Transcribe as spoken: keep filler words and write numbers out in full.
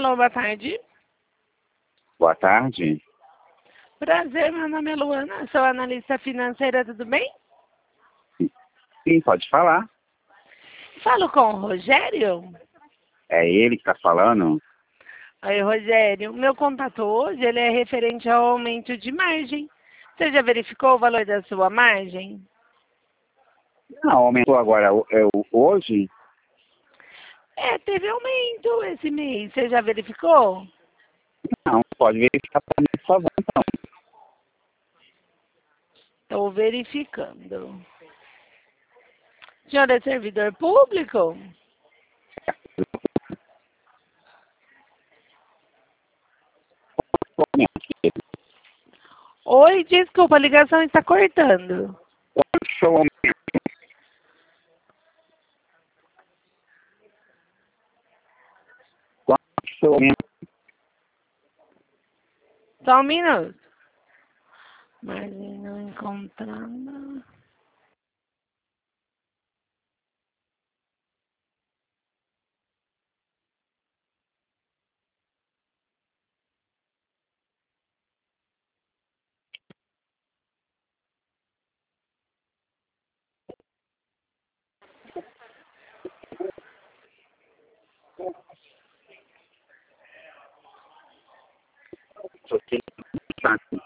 Alô, boa tarde. Boa tarde. Prazer, meu nome é Luana, sou analista financeira, tudo bem? Sim, pode falar. Falo com o Rogério? É ele que está falando? Oi, Rogério. Meu contato hoje ele é referente ao aumento de margem. Você já verificou o valor da sua margem? Não, aumentou agora o- é o- hoje? É, teve aumento esse mês. Você já verificou? Não, pode verificar para mim, por favor, então. Estou verificando. O senhor é servidor público? Oi, desculpa, a ligação está cortando. Quanto foi o aumento? Quanto foi o aumento? Só um minuto. Margem não encontrando. Só tem